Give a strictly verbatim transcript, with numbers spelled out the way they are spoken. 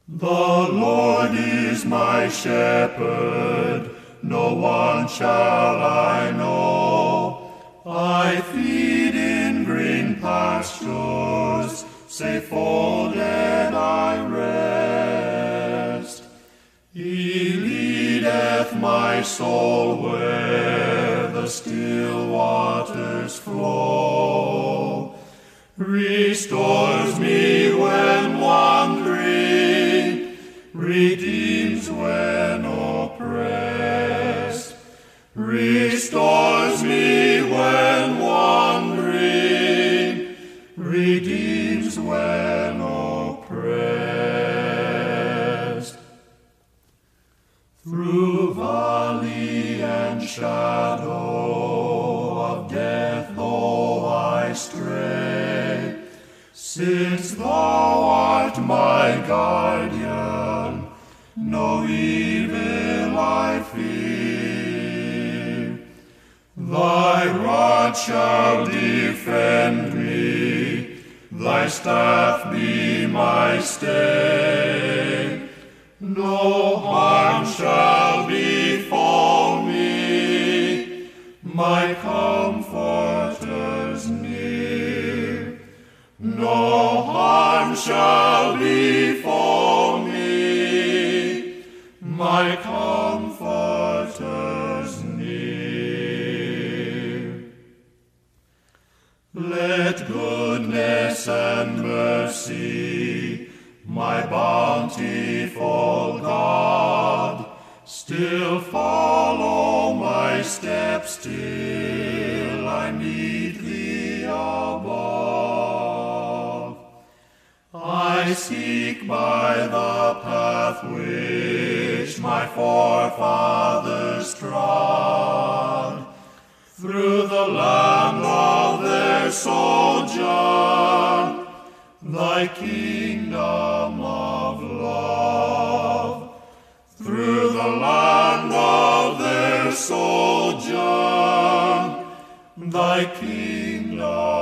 The Lord is my shepherd, no one shall I know. I feed in green pastures, safe folded I rest. He leadeth my soul where the still waters flow, restores me when wandering, redeems when oppressed, restores me when wandering, redeems when oppressed. Through valley and shadow of death though I stray, since thou art my guardian, no evil I fear. Thy rod shall defend me, thy staff be my stay. No harm shall befall me, my comforter's near. No harm shall befall me, my comforter's near. Let goodness and mercy, my bountiful God, still follow my steps till I meet thee above. I seek by the path which my forefathers trod, through the land of their sojourn, thy kingdom of love. Through the land of their sojourn, thy kingdom